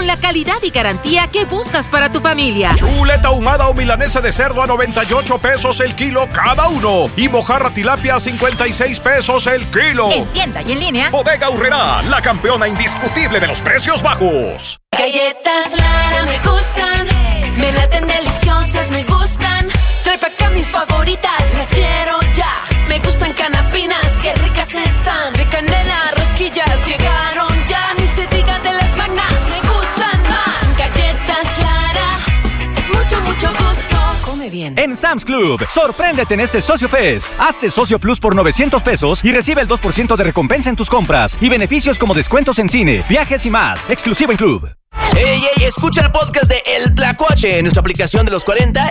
con la calidad y garantía que buscas para tu familia. Chuleta ahumada o milanesa de cerdo a 98 pesos el kilo cada uno. Y mojarra tilapia a 56 pesos el kilo. En tienda y en línea. Bodega Aurrerá, la campeona indiscutible de los precios bajos. Galletas Lara me gustan, me laten deliciosas, me gustan. Trae pa' acá mis favoritas, las quiero ya. Me gustan canapinas, qué ricas están. De canela, rosquillas, llegaron ya. Ni se diga de las magnas, me gustan más. Galletas Lara, es mucho, mucho gusto. Come bien. En Sam's Club, sorpréndete en este Socio Fest. Hazte Socio Plus por 900 pesos y recibe el 2% de recompensa en tus compras y beneficios como descuentos en cine, viajes y más. Exclusivo en Club. Ey, escucha el podcast de El Tlacuache en nuestra aplicación de los 40